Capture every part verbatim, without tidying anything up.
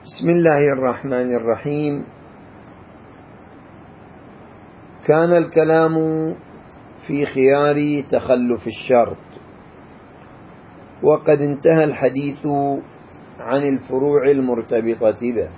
بسم الله الرحمن الرحيم. كان الكلام في خيار تخلف الشرط، وقد انتهى الحديث عن الفروع المرتبطة به،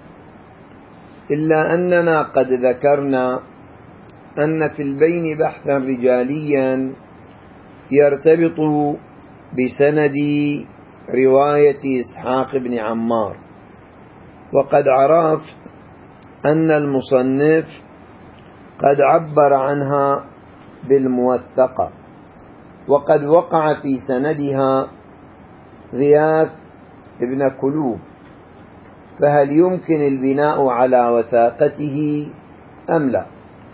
إلا أننا قد ذكرنا أن في البين بحثا رجاليا يرتبط بسند رواية إسحاق بن عمار، وقد عرفت أن المصنف قد عبر عنها بالموثقة، وقد وقع في سندها غياث ابن كلوب، فهل يمكن البناء على وثاقته أم لا؟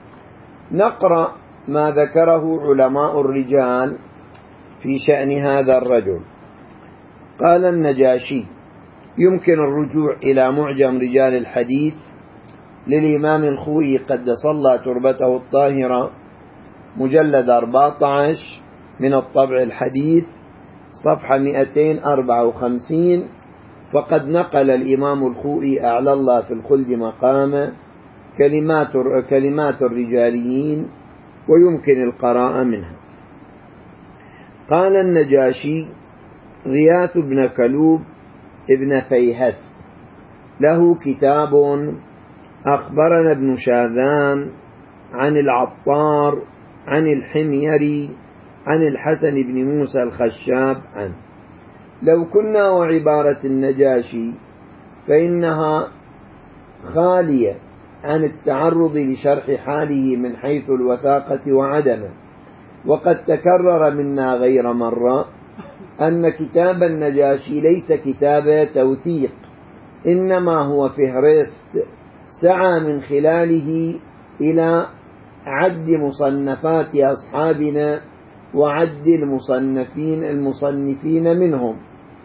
نقرأ ما ذكره علماء الرجال في شأن هذا الرجل. قال النجاشي: يمكن الرجوع إلى معجم رجال الحديث للإمام الخوئي قدس الله تربته الطاهرة، مجلد أربعة عشر من الطبع الحديث، صفحة مئتين وأربعة وخمسين. فقد نقل الإمام الخوئي أعلى الله في الخلد مقامه كلمات, كلمات الرجاليين، ويمكن القراءة منها. قال النجاشي: غياث بن كلوب ابن فيهس له كتاب أخبرنا ابن شاذان عن العطار عن الحميري عن الحسن بن موسى الخشاب عنه. لو كنا وعبارة النجاشي فإنها خالية عن التعرض لشرح حاله من حيث الوثاقة وعدمه، وقد تكرر منا غير مرة أن كتاب النجاشي ليس كتاب توثيق، إنما هو فهرست سعى من خلاله إلى عد مصنفات أصحابنا وعد المصنفين المصنفين منهم.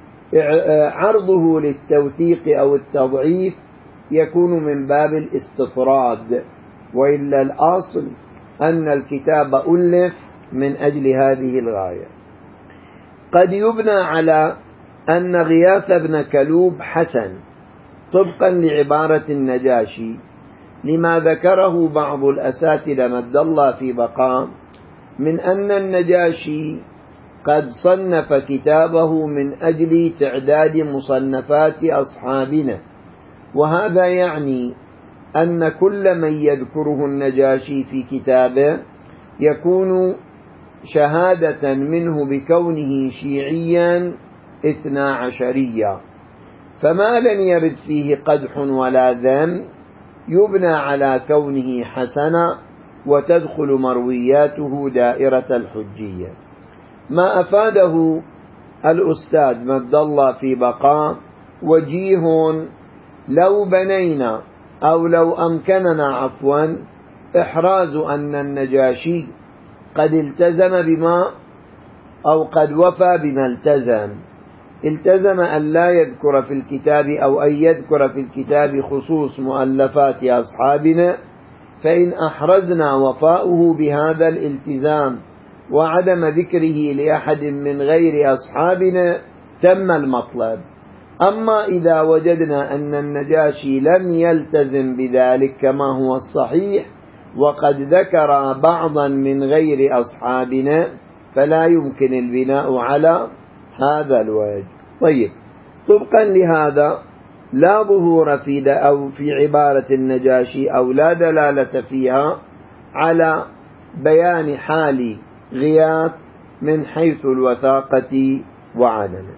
عرضه للتوثيق أو التضعيف يكون من باب الاستطراد، وإلا الأصل أن الكتاب ألف من أجل هذه الغاية. قد يبنى على أن غياث بن كلوب حسن طبقا لعبارة النجاشي لما ذكره بعض الأساتذة مد الله في بقاء من أن النجاشي قد صنف كتابه من أجل تعداد مصنفات أصحابنا، وهذا يعني أن كل من يذكره النجاشي في كتابه يكون شهادة منه بكونه شيعيا اثنا عشريا، فما لم يرد فيه قدح ولا ذم يبنى على كونه حسنا، وتدخل مروياته دائرة الحجية. ما أفاده الأستاذ مد الله في بقاء وجيه لو بنينا أو لو أمكننا عفوا إحراز أن النجاشي قد التزم بما أو قد وفى بما التزم. التزم أن لا يذكر في الكتاب أو أن يذكر في الكتاب خصوص مؤلفات أصحابنا، فإن أحرزنا وفاؤه بهذا الالتزام وعدم ذكره لأحد من غير أصحابنا تم المطلب. أما إذا وجدنا أن النجاشي لم يلتزم بذلك كما هو الصحيح وقد ذكر بعضا من غير أصحابنا فلا يمكن البناء على هذا الوجه. طيب، طبقا لهذا لا ظهور في أو في عبارة النجاشي أو لا دلالة فيها على بيان حال غياث من حيث الوثاقة وعدمه.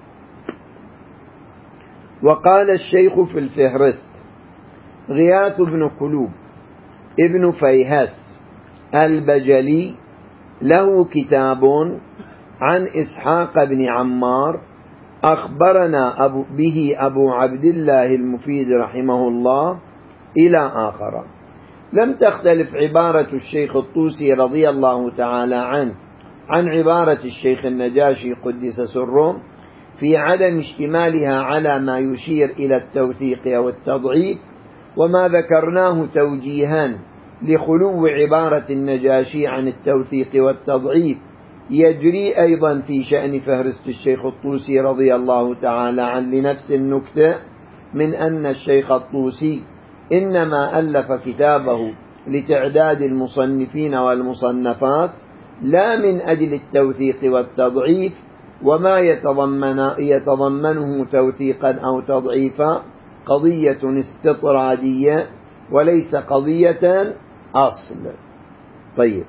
وقال الشيخ في الفهرست: غياث بن كلوب ابن فيهس البجلي له كتاب عن إسحاق بن عمار أخبرنا أبو به أبو عبد الله المفيد رحمه الله إلى آخر. لم تختلف عبارة الشيخ الطوسي رضي الله تعالى عنه عن عبارة الشيخ النجاشي قدس سره في عدم اشتمالها على ما يشير إلى التوثيق أو التضعيف، وما ذكرناه توجيها لخلو عبارة النجاشي عن التوثيق والتضعيف يجري أيضا في شأن فهرست الشيخ الطوسي رضي الله تعالى عنه لنفس النكتة، من أن الشيخ الطوسي إنما ألف كتابه لتعداد المصنفين والمصنفات لا من أجل التوثيق والتضعيف، وما يتضمن يتضمنه توثيقا أو تضعيفا قضية استطرادية وليس قضية أصل. طيب،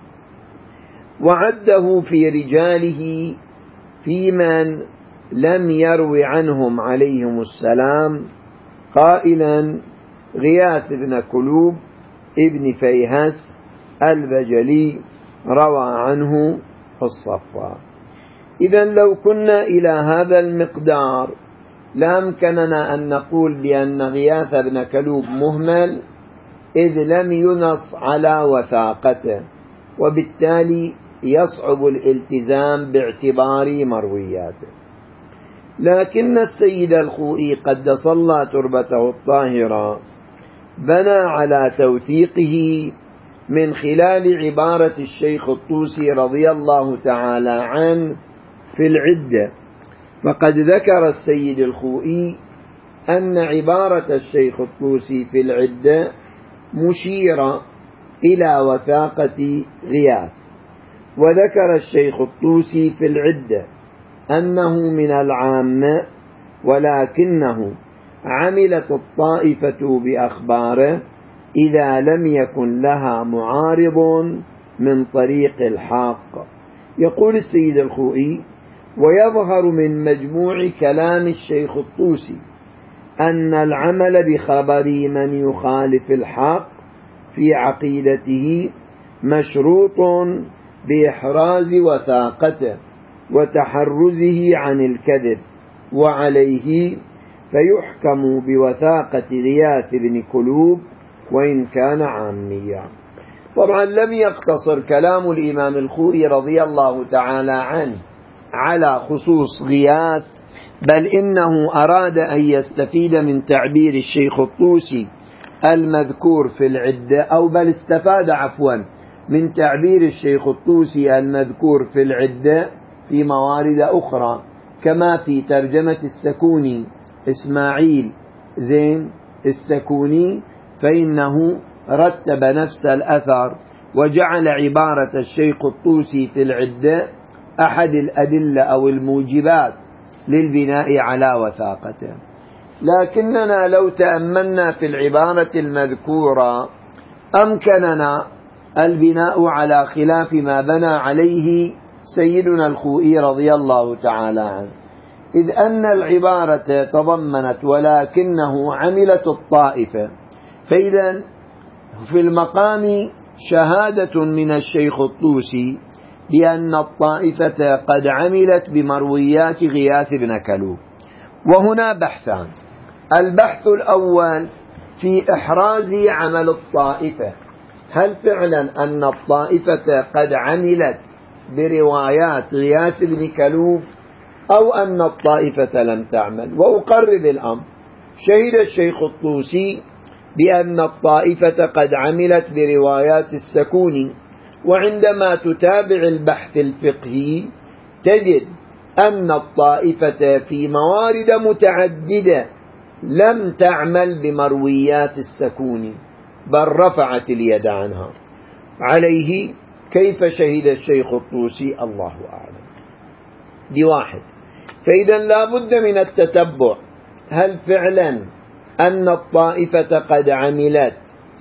وعده في رجاله في من لم يروي عنهم عليهم السلام قائلا: غياث بن كلوب ابن فيهس البجلي روى عنه الصفا. إذن لو كنا إلى هذا المقدار لأمكننا أن نقول بأن غياث بن كلوب مهمل، إذ لم ينص على وثاقته، وبالتالي يصعب الالتزام باعتبار مروياته. لكن السيد الخوئي قدس الله تربته الطاهرة بنى على توثيقه من خلال عبارة الشيخ الطوسي رضي الله تعالى عنه في العدة. فقد ذكر السيد الخوئي أن عبارة الشيخ الطوسي في العدة مشيرة إلى وثاقة غياث، وذكر الشيخ الطوسي في العدة أنه من العامة، ولكنه عملت الطائفة بأخباره إذا لم يكن لها معارض من طريق الحق. يقول السيد الخوئي: ويظهر من مجموع كلام الشيخ الطوسي أن العمل بخبر من يخالف الحق في عقيدته مشروط بإحراز وثاقته وتحرزه عن الكذب، وعليه فيحكم بوثاقة غياث بن كلوب وإن كان عاميا. طبعا لم يقتصر كلام الإمام الخوئي رضي الله تعالى عنه على خصوص غياث، بل إنه أراد أن يستفيد من تعبير الشيخ الطوسي المذكور في العدة، أو بل استفاد عفوا من تعبير الشيخ الطوسي المذكور في العدة في موارد أخرى، كما في ترجمة السكوني إسماعيل زين السكوني، فإنه رتب نفس الأثر وجعل عبارة الشيخ الطوسي في العدة أحد الأدلة أو الموجبات للبناء على وثاقته. لكننا لو تأملنا في العبارة المذكورة أمكننا البناء على خلاف ما بنى عليه سيدنا الخوئي رضي الله تعالى عنه، إذ أن العبارة تضمنت ولكنه عملت الطائفة، فإذا في المقام شهادة من الشيخ الطوسي بأن الطائفة قد عملت بمرويات غياث بن كلوب. وهنا بحثان: البحث الأول في إحراز عمل الطائفة، هل فعلا أن الطائفة قد عملت بروايات غياث بن كلوب أو أن الطائفة لم تعمل؟ وأقرب الأمر، شهد الشيخ الطوسي بأن الطائفة قد عملت بروايات السكوني، وعندما تتابع البحث الفقهي تجد أن الطائفة في موارد متعددة لم تعمل بمرويات السكوني بل رفعت اليد عنها. عليه كيف شهد الشيخ الطوسي؟ الله أعلم. دي واحد. فإذا لا بد من التتبع، هل فعلا أن الطائفة قد عملت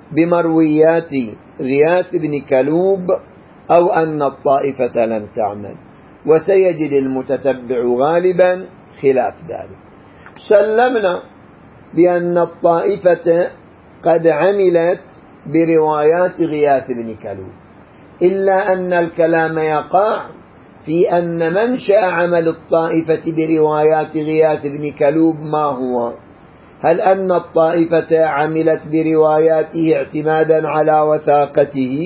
بمرويات غياث بن كلوب أو أن الطائفة لم تعمل؟ وسيجد المتتبع غالبا خلاف ذلك. سلمنا بأن الطائفة قد عملت بروايات غياث بن كلوب، إلا أن الكلام يقع في أن منشأ عمل الطائفة بروايات غياث بن كلوب ما هو؟ هل أن الطائفة عملت برواياته اعتمادا على وثاقته،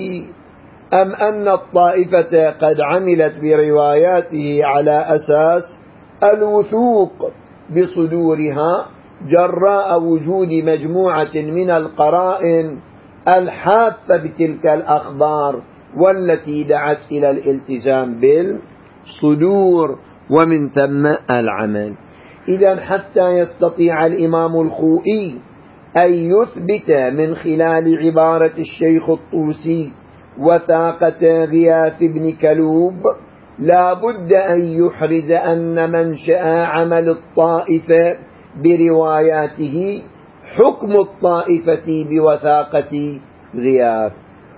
أم أن الطائفة قد عملت برواياته على أساس الوثوق بصدورها جراء وجود مجموعة من القرائن الحافة بتلك الأخبار والتي دعت إلى الالتزام بالصدور ومن ثم العمل؟ إذن حتى يستطيع الإمام الخوئي أن يثبت من خلال عبارة الشيخ الطوسي وثاقة غياث بن كلوب لا بد أن يحرز أن منشأ عمل الطائفة برواياته حكم الطائفة بوثاقة غياث.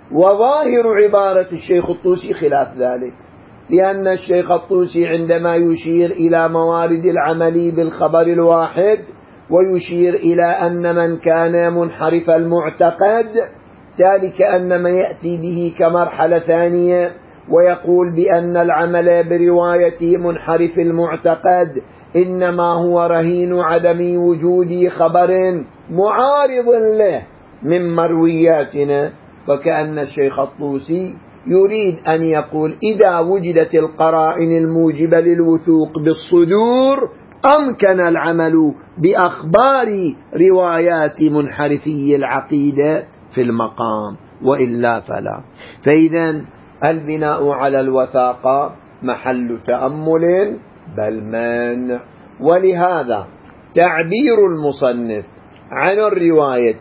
وظاهر عبارة الشيخ الطوسي خلاف ذلك، لأن الشيخ الطوسي عندما يشير إلى موارد العمل بالخبر الواحد ويشير إلى أن من كان منحرف المعتقد ذلك أن ما يأتي به كمرحلة ثانية ويقول بأن العمل برواية منحرف المعتقد إنما هو رهين عدم وجود خبر معارض له من مروياتنا. فكأن الشيخ الطوسي يريد أن يقول إذا وجدت القرائن الموجبة للوثوق بالصدور أمكن العمل بأخبار روايات منحرفي العقيدة في المقام، وإلا فلا. فإذا البناء على الوثاقة محل تأمل بل مانع. ولهذا تعبير المصنف عن الرواية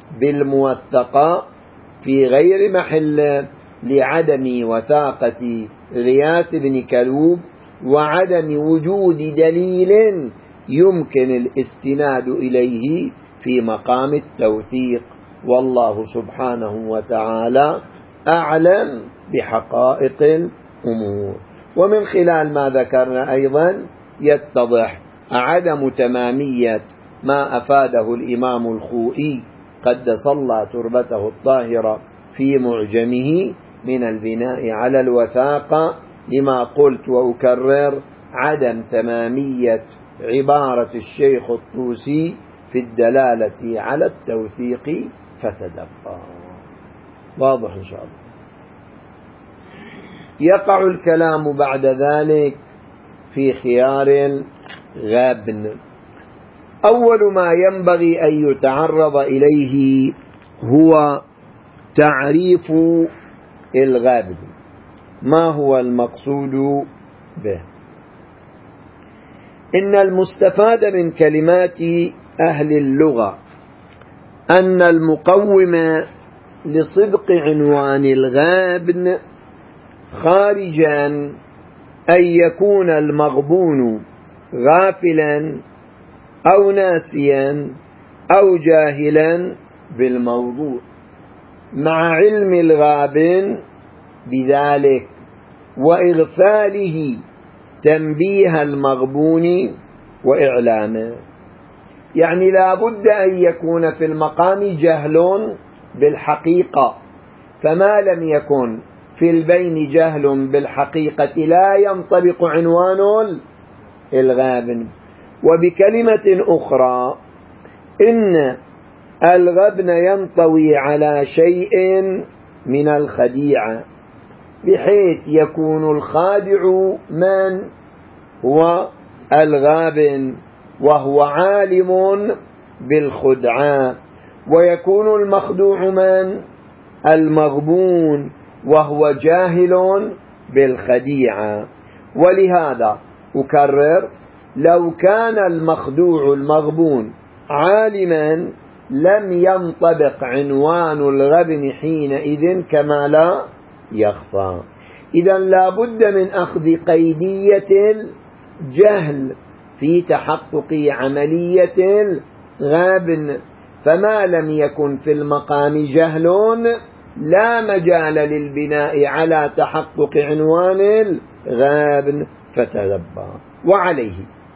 بالموثقة في غير محل لعدم وثاقة غياث بن كلوب وعدم وجود دليل يمكن الاستناد إليه في مقام التوثيق. والله سبحانه وتعالى أعلم بحقائق الأمور. ومن خلال ما ذكرنا أيضا يتضح عدم تمامية ما أفاده الإمام الخوئي قدس الله تربته الطاهرة في معجمه من البناء على الوثاقة، لما قلت وأكرر عدم تمامية عبارة الشيخ الطوسي في الدلالة على التوثيق فتدبر. واضح إن شاء الله. يقع الكلام بعد ذلك في خيار الغابن. أول ما ينبغي أن يتعرض إليه هو تعريف الغابن. ما هو المقصود به؟ إن المستفاد من كلمات أهل اللغة أن المقوم لصدق عنوان الغابن خارجا أن يكون المغبون غافلا أو ناسيا أو جاهلا بالموضوع، مع علم الغابن بذلك وإغفاله تنبيه المغبون وإعلامه. يعني لا بد أن يكون في المقام جهل بالحقيقة، فما لم يكن في البين جهل بالحقيقة لا ينطبق عنوان الغابن. وبكلمة أخرى إن الغبن ينطوي على شيء من الخديعة، بحيث يكون الخادع من هو الغابن وهو عالم بالخدعة، ويكون المخدوع من المغبون وهو جاهل بالخديعة. ولهذا أكرر لو كان المخدوع المغبون عالما لم ينطبق عنوان الغبن حينئذ كما لا يخفى. إذا لا بد من أخذ قيدية الجهل في تحقق عملية الغبن، فما لم يكن في المقام جهل لا مجال للبناء على تحقق عنوان الغبن فتدبر. وعليه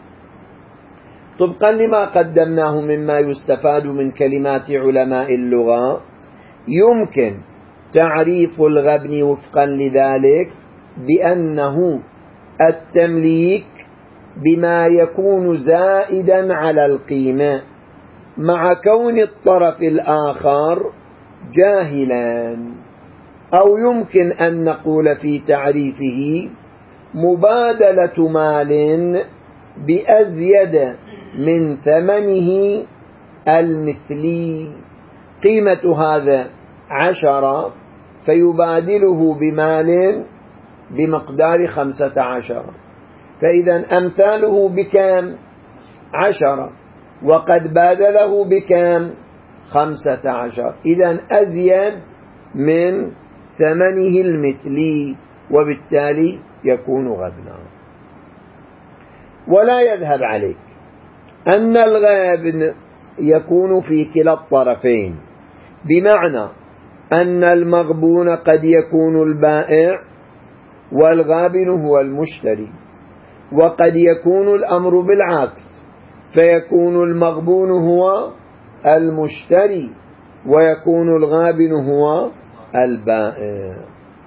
طبقا لما قدمناه مما يستفاد من كلمات علماء اللغة يمكن تعريف الغبن وفقا لذلك بأنه التمليك بما يكون زائدا على القيمة مع كون الطرف الآخر جاهلا، أو يمكن أن نقول في تعريفه مبادلة مال بأزيد من ثمنه المثلي، قيمة هذا عشرة فيبادله بمال بمقدار خمسة عشر، فإذا أمثاله بكم؟ عشرة وقد باذله بكم خمسة عشر، إذن أزيد من ثمنه المثلي وبالتالي يكون غبنا. ولا يذهب عليك أن الغابن يكون في كلا الطرفين، بمعنى أن المغبون قد يكون البائع والغابن هو المشتري، وقد يكون الأمر بالعكس فيكون المغبون هو المشتري ويكون الغابن هو البائع.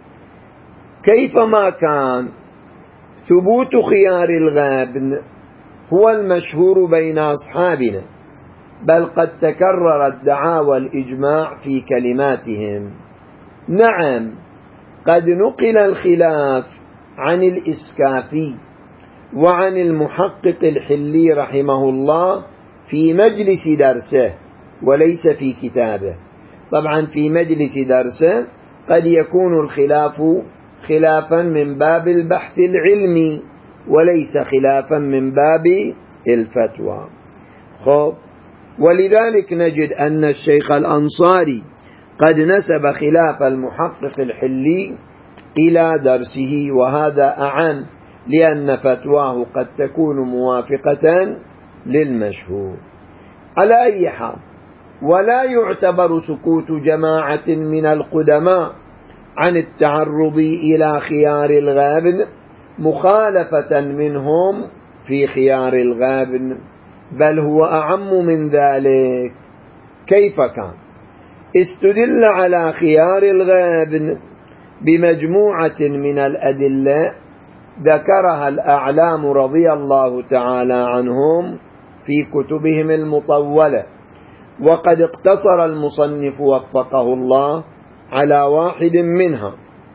كيفما كان ثبوت خيار الغابن هو المشهور بين أصحابنا، بل قد تكررت دعاوى الإجماع في كلماتهم. نعم، قد نقل الخلاف عن الإسكافي وعن المحقق الحلي رحمه الله في مجلس درسه وليس في كتابه. طبعا في مجلس درسه قد يكون الخلاف خلافا من باب البحث العلمي وليس خلافا من باب الفتوى. خب، ولذلك نجد أن الشيخ الأنصاري قد نسب خلاف المحقق الحلي إلى درسه، وهذا أعم لأن فتواه قد تكون موافقة للمشهور. على أي حال، ولا يعتبر سكوت جماعة من القدماء عن التعرض إلى خيار الغابن مخالفة منهم في خيار الغابن، بل هو أعم من ذلك. كيف كان؟ استدل على خيار الغابن بمجموعة من الأدلة ذكرها الأعلام رضي الله تعالى عنهم في كتبهم المطولة، وقد اقتصر المصنف وفقه الله على واحد منها،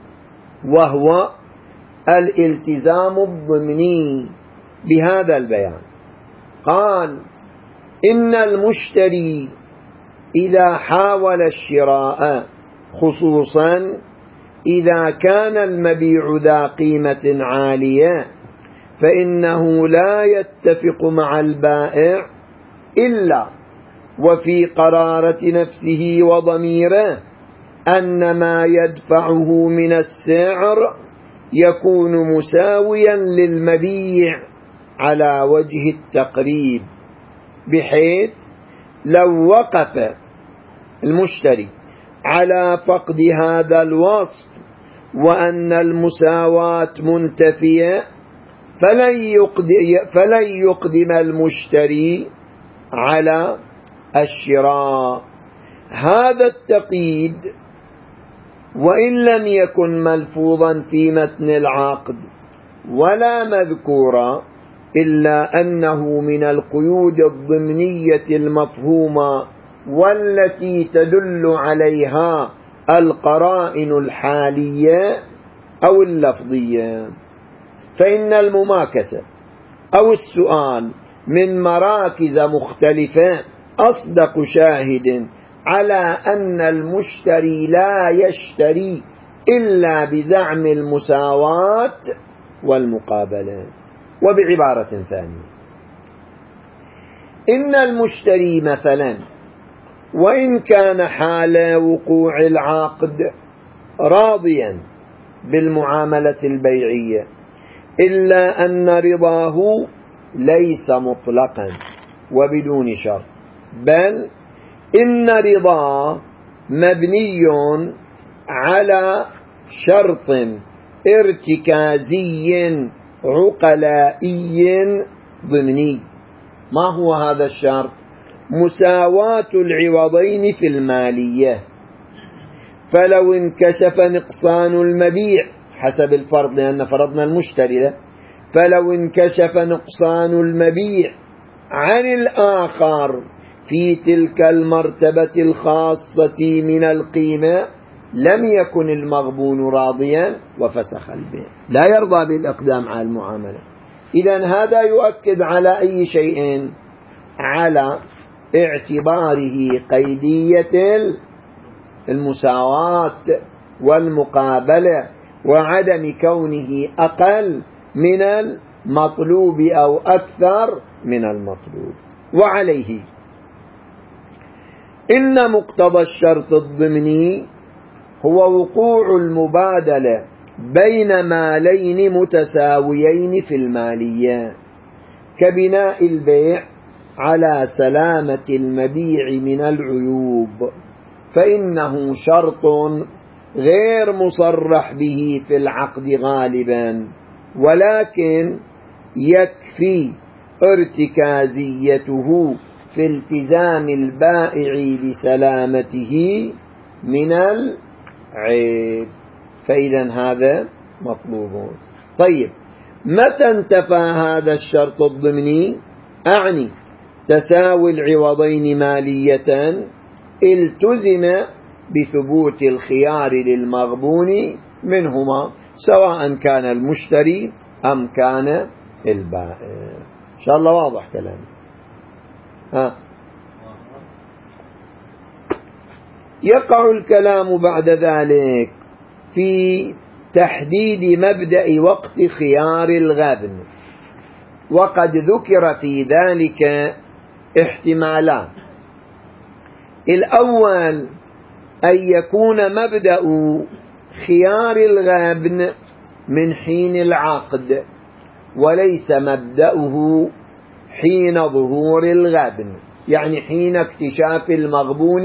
وهو الالتزام الضمني بهذا البيان. قال: إن المشتري إذا حاول الشراء، خصوصا إذا كان المبيع ذا قيمة عالية، فإنه لا يتفق مع البائع إلا وفي قرارة نفسه وضميره أن ما يدفعه من السعر يكون مساويا للمبيع على وجه التقريب، بحيث لو وقف المشتري على فقد هذا الوصف وأن المساواة منتفية فلن يقدم المشتري على الشراء. هذا التقييد وإن لم يكن ملفوظا في متن العقد ولا مذكورا، إلا أنه من القيود الضمنية المفهومة والتي تدل عليها القرائن الحالية أو اللفظية. فإن المماكسة أو السؤال من مراكز مختلفة أصدق شاهد على أن المشتري لا يشتري إلا بزعم المساواة والمقابلة. وبعبارة ثانية، إن المشتري مثلا وإن كان حال وقوع العقد راضيا بالمعاملة البيعية، إلا أن رضاه ليس مطلقا وبدون شرط، بل إن رضاه مبني على شرط ارتكازي عقلائي ضمني. ما هو هذا الشرط؟ مساواة العوضين في المالية. فلو انكشف نقصان المبيع حسب الفرض، لأن فرضنا المشتري له، فلو انكشف نقصان المبيع عن الآخر في تلك المرتبة الخاصة من القيمة لم يكن المغبون راضيا وفسخ البيع، لا يرضى بالإقدام على المعاملة. إذن هذا يؤكد على أي شيء؟ على اعتباره قيدية المساواة والمقابلة، وعدم كونه أقل من المطلوب أو أكثر من المطلوب. وعليه إن مقتضى الشرط الضمني هو وقوع المبادلة بين مالين متساويين في المالية، كبناء البيع على سلامة المبيع من العيوب، فإنه شرط غير مصرح به في العقد غالبا، ولكن يكفي ارتكازيته في التزام البائع بسلامته من العيب، فإذا هذا مطلوب. طيب، متى انتفى هذا الشرط الضمني؟ أعني تساوي العوضين مالية التزم بثبوت الخيار للمغبون منهما، سواء كان المشتري أم كان البائع. إن شاء الله واضح كلامي. ها. يقع الكلام بعد ذلك في تحديد مبدأ وقت خيار الغبن، وقد ذكر في ذلك احتمالان. الأول أن يكون مبدأ خيار الغبن من حين العقد، وليس مبدأه حين ظهور الغبن، يعني حين اكتشاف المغبون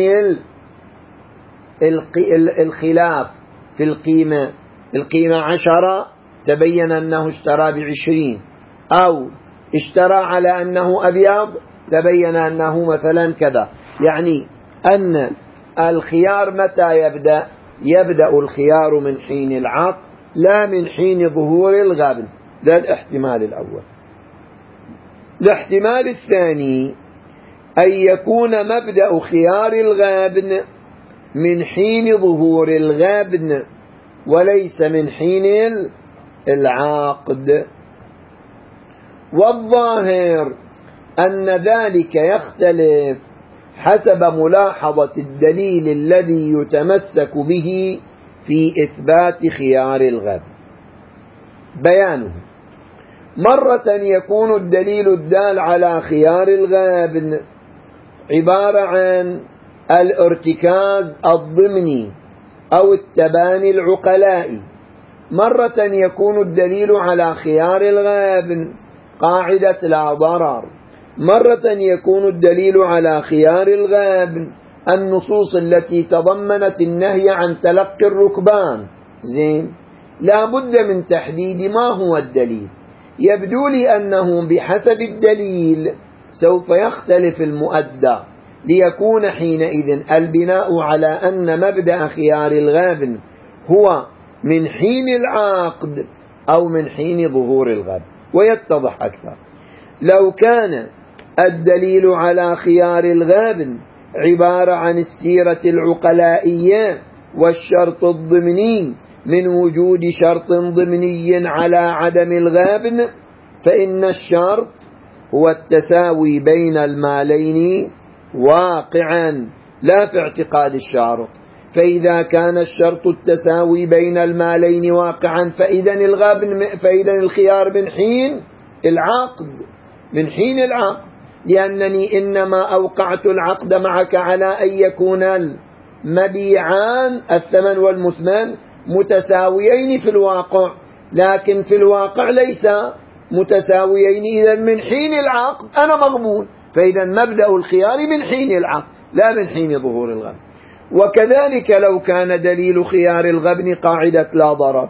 الخلاف في القيمة، القيمة عشرة تبين أنه اشترى بعشرين، أو اشترى على أنه أبيض تبين أنه مثلا كذا. يعني أن الخيار متى يبدأ؟ يبدأ الخيار من حين العقد لا من حين ظهور الغبن. ده الاحتمال الأول. الاحتمال الثاني أن يكون مبدأ خيار الغبن من حين ظهور الغبن وليس من حين العقد، والظاهر أن ذلك يختلف حسب ملاحظة الدليل الذي يتمسك به في إثبات خيار الغبن. بيانه: مرة يكون الدليل الدال على خيار الغبن عبارة عن الارتكاز الضمني أو التباني العقلائي، مرة يكون الدليل على خيار الغبن قاعدة لا ضرر، مرة يكون الدليل على خيار الغبن النصوص التي تضمنت النهي عن تلقي الركبان. زين، لا بد من تحديد ما هو الدليل. يبدو لي أنه بحسب الدليل سوف يختلف المؤدى، ليكون حينئذ البناء على أن مبدأ خيار الغبن هو من حين العقد أو من حين ظهور الغبن. ويتضح أكثر لو كان الدليل على خيار الغبن عبارة عن السيرة العقلائية والشرط الضمني من وجود شرط ضمني على عدم الغبن، فإن الشرط هو التساوي بين المالين واقعا لا في اعتقاد الشارط. فإذا كان الشرط التساوي بين المالين واقعا فإذا الغبن فإذا الخيار من حين العقد، من حين العقد، لأنني إنما أوقعت العقد معك على أن يكون المبيعان الثمن والمثمن متساويين في الواقع، لكن في الواقع ليس متساويين. إذا من حين العقد أنا مغبون، فإذا مبدأ الخيار من حين العقد لا من حين ظهور الغبن. وكذلك لو كان دليل خيار الغبن قاعدة لا ضرر،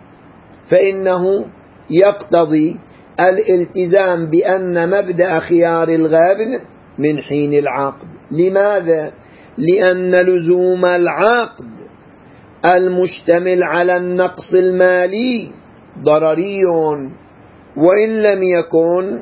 فإنه يقتضي الالتزام بأن مبدأ خيار الغبن من حين العقد. لماذا؟ لأن لزوم العقد المشتمل على النقص المالي ضرري، وإن لم يكن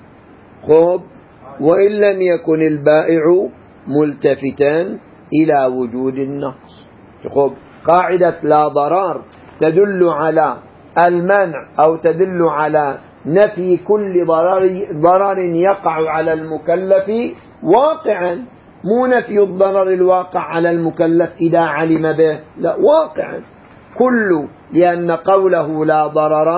خب وإن لم يكن البائع ملتفتا إلى وجود النقص. خب قاعدة لا ضرر تدل على المنع أو تدل على نفي كل ضرر, ضرر يقع على المكلف واقعا، مو نفي الضرر الواقع على المكلف إذا علم به، لا، واقعا كل، لأن قوله لا ضرر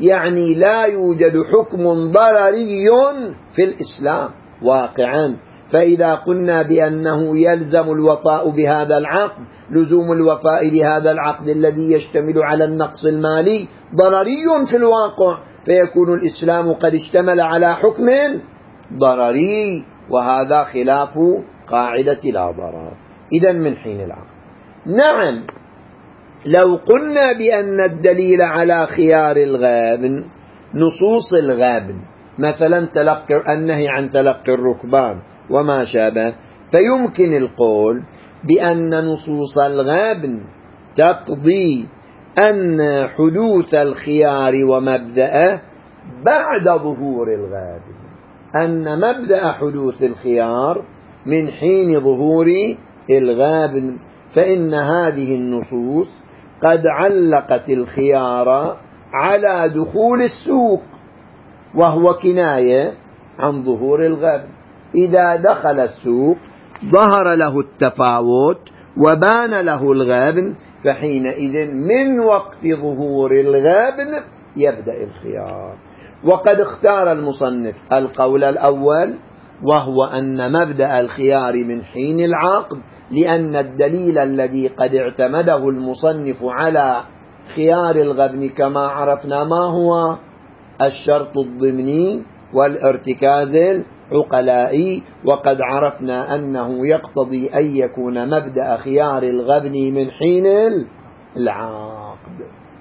يعني لا يوجد حكم ضرري في الإسلام واقعا. فإذا قلنا بأنه يلزم الوفاء بهذا العقد، لزوم الوفاء بهذا العقد الذي يشتمل على النقص المالي ضرري في الواقع، فيكون الإسلام قد اشتمل على حكم ضرري، وهذا خلاف قاعدة لا ضرر. إذن من حين العقد. نعم، لو قلنا بأن الدليل على خيار الغابن نصوص الغابن، مثلا تلقي النهي عن تلقي الركبان وما شابه، فيمكن القول بأن نصوص الغابن تقضي أن حدوث الخيار ومبدأه بعد ظهور الغابن، أن مبدأ حدوث الخيار من حين ظهور الغابن، فإن هذه النصوص قد علقت الخيار على دخول السوق، وهو كناية عن ظهور الغابن. إذا دخل السوق ظهر له التفاوت وبان له الغابن، فحينئذ من وقت ظهور الغابن يبدأ الخيار. وقد اختار المصنف القول الأول، وهو أن مبدأ الخيار من حين العقد، لأن الدليل الذي قد اعتمده المصنف على خيار الغبن كما عرفنا ما هو؟ الشرط الضمني والارتكاز العقلائي، وقد عرفنا أنه يقتضي أن يكون مبدأ خيار الغبن من حين العقد.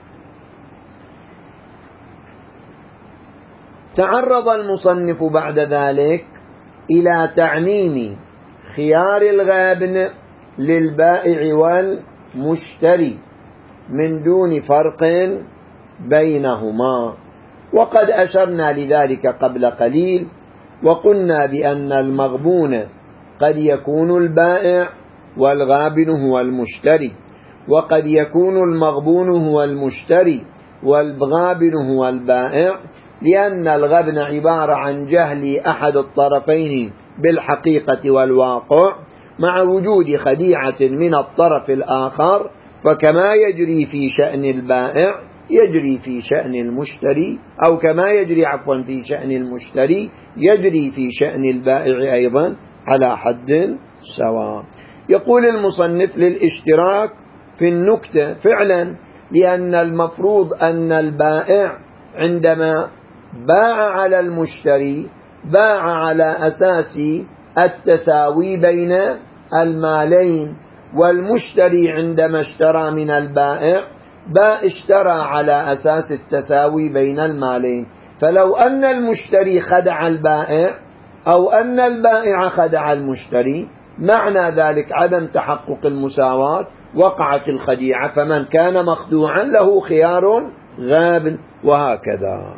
تعرض المصنف بعد ذلك إلى تعميم خيار الغابن للبائع والمشتري من دون فرق بينهما، وقد أشرنا لذلك قبل قليل، وقلنا بأن المغبون قد يكون البائع والغابن هو المشتري، وقد يكون المغبون هو المشتري والغابن هو البائع، لأن الغبن عبارة عن جهل أحد الطرفين بالحقيقة والواقع مع وجود خديعة من الطرف الآخر، فكما يجري في شأن البائع يجري في شأن المشتري، أو كما يجري عفوا في شأن المشتري يجري في شأن البائع أيضا على حد سواء. يقول المصنف للاشتراك في النكتة فعلا، لأن المفروض أن البائع عندما باع على المشتري باع على أساس التساوي بين المالين، والمشتري عندما اشترى من البائع باع اشترى على أساس التساوي بين المالين. فلو أن المشتري خدع البائع أو أن البائع خدع المشتري، معنى ذلك عدم تحقق المساواة، وقعت الخديعة، فمن كان مخدوعا له خيار غاب، وهكذا.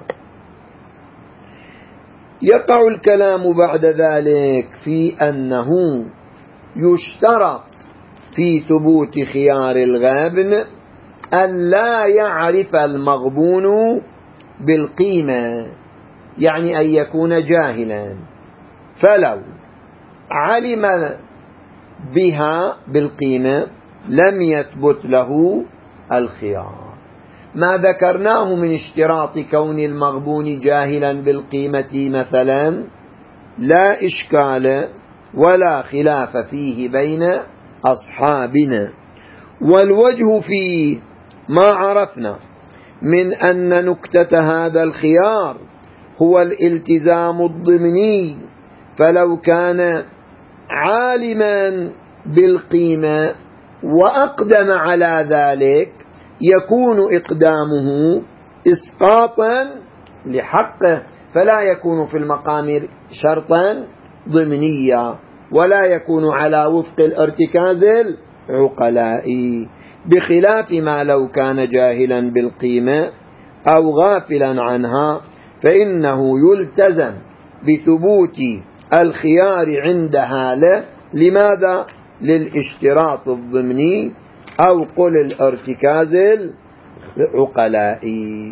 يقع الكلام بعد ذلك في أنه يشترط في ثبوت خيار الغابن أن لا يعرف المغبون بالقيمة، يعني أن يكون جاهلا، فلو علم بها بالقيمة لم يثبت له الخيار. ما ذكرناه من اشتراط كون المغبون جاهلا بالقيمة مثلا لا إشكال ولا خلاف فيه بين أصحابنا، والوجه فيه ما عرفنا من أن نكتة هذا الخيار هو الالتزام الضمني، فلو كان عالما بالقيمة وأقدم على ذلك يكون إقدامه إسقاطا لحقه، فلا يكون في المقام شرطا ضمنيا، ولا يكون على وفق الارتكاز العقلائي، بخلاف ما لو كان جاهلا بالقيمة أو غافلا عنها، فإنه يلتزم بثبوت الخيار عندها له. لماذا؟ للاشتراط الضمني أو قل الارتكاز العقلائي.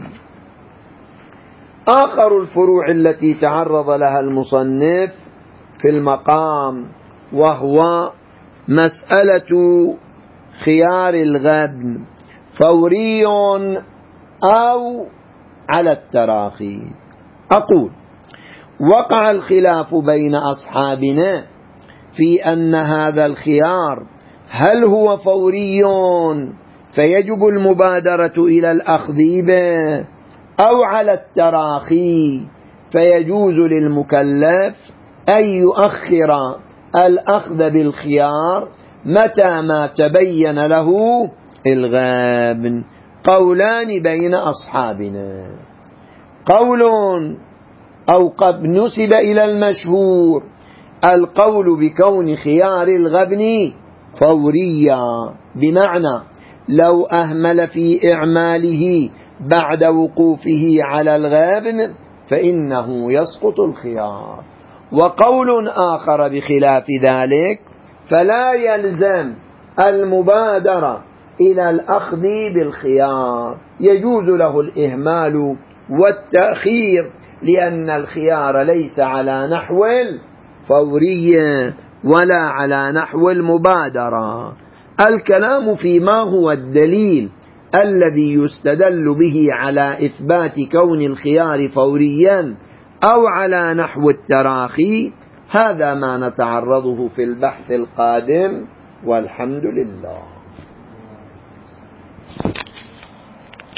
آخر الفروع التي تعرض لها المصنف في المقام وهو مسألة خيار الغبن فوري أو على التراخي. أقول: وقع الخلاف بين أصحابنا في أن هذا الخيار هل هو فوري فيجب المبادرة إلى الأخذ به، أو على التراخي فيجوز للمكلف أن يؤخر الأخذ بالخيار متى ما تبين له الغابن. قولان بين أصحابنا. قول أو قد نسب إلى المشهور القول بكون خيار الغبن فوريا، بمعنى لو أهمل في إعماله بعد وقوفه على الغبن فإنه يسقط الخيار. وقول آخر بخلاف ذلك، فلا يلزم المبادرة إلى الأخذ بالخيار، يجوز له الإهمال والتأخير، لأن الخيار ليس على نحو الفورية ولا على نحو المبادرة. الكلام فيما هو الدليل الذي يستدل به على إثبات كون الخيار فوريا أو على نحو التراخي، هذا ما نتعرضه في البحث القادم، والحمد لله.